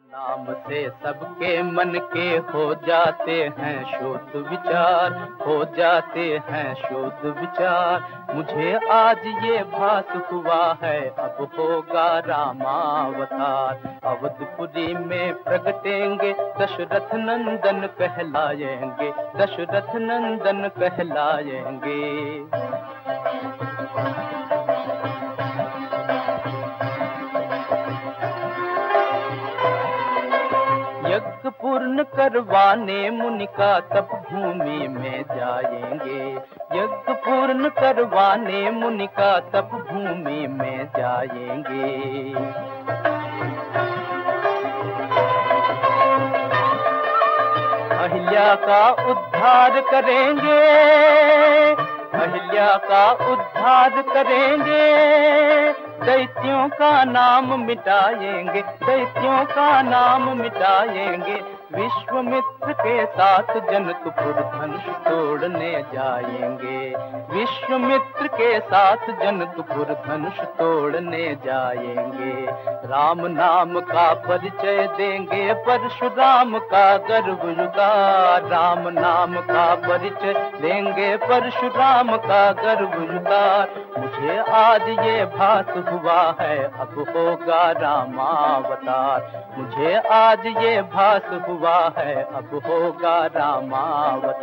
नाम से सबके मन के हो जाते हैं शुद्ध विचार, हो जाते हैं शुद्ध विचार। मुझे आज ये भास हुआ है अब होगा रामावतार। अवधपुरी में प्रगटेंगे दशरथ नंदन कहलाएंगे, दशरथ नंदन कहलाएंगे। यज्ञ पूर्ण करवाने मुनि का तप भूमि में जाएंगे, यज्ञ पूर्ण करवाने मुनि का तप भूमि में जाएंगे। अहिल्या का उद्धार करेंगे, अहिल्या का उद्धार करेंगे। दैत्यों का नाम मिटाएंगे, दैत्यों का नाम मिटाएंगे। विश्वामित्र के साथ जनकपुर धनुष तोड़ने जाएंगे, विश्वामित्र के साथ जनकपुर धनुष तोड़ने जाएंगे। राम नाम का परिचय देंगे परशुराम का गर्व युगार, राम नाम का परिचय देंगे परशुराम का गर्व युगार। मुझे आज ये भास हुआ है अब होगा रामावतार, मुझे आज ये भास हुआ है अब होगा रामावतार।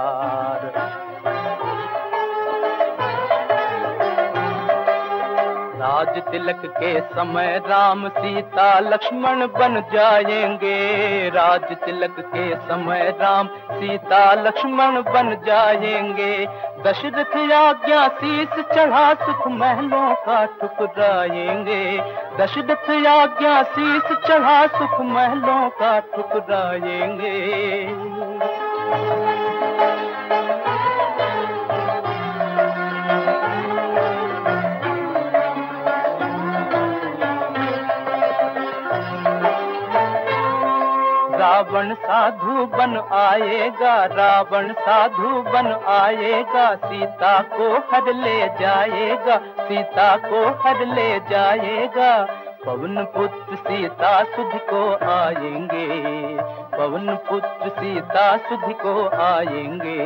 राज तिलक के समय राम सीता लक्ष्मण बन जाएंगे, राज तिलक के समय राम सीता लक्ष्मण बन जाएंगे। दशरथ आज्ञा शीस चढ़ा सुख महलों का ठुकराएंगे, दशरथ आज्ञा शीस चढ़ा सुख महलों का ठुकराएंगे। रावण साधु बन आएगा, रावण साधु बन आएगा। सीता को हर ले जाएगा, सीता को हर ले जाएगा। पवन पुत्र सीता सुध को आएंगे, पवन पुत्र सीता सुध को आएंगे।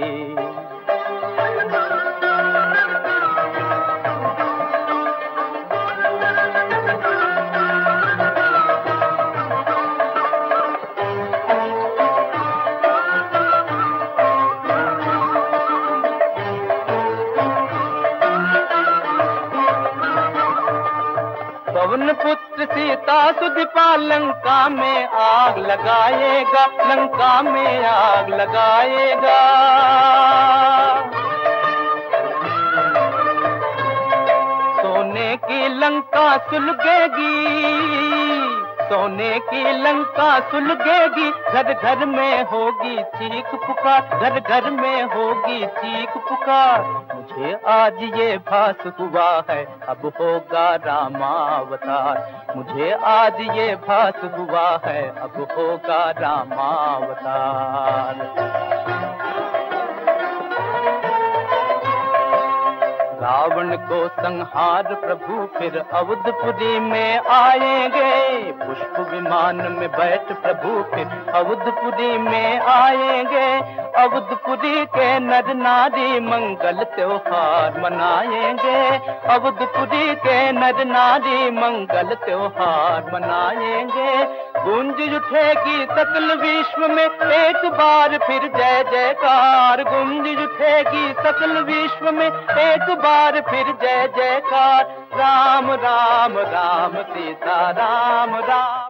पवन पुत्र सीता सुधिपा लंका में आग लगाएगा, लंका में आग लगाएगा। सोने की लंका सुलगेगी, सोने की लंका सुलगेगी। घर घर में होगी चीख पुकार, घर घर में होगी चीख पुकार। मुझे आज ये भास हुआ है अब होगा रामावतार, मुझे आज ये भास हुआ है अब होगा रामावतार। रावण को संहार प्रभु फिर अवधपुरी में आएंगे, पुष्प विमान में बैठ प्रभु फिर अवधपुरी में आएंगे। अवधपुरी के नर नारी मंगल त्योहार मनाएंगे, अवधपुरी के नर नारी मंगल त्योहार मनाएंगे। गूंज उठेगी सकल विश्व में एक बार फिर जय जयकार, गूंज उठेगी सकल विश्व में एक बार फिर जय जयकार। राम राम राम सीता राम राम।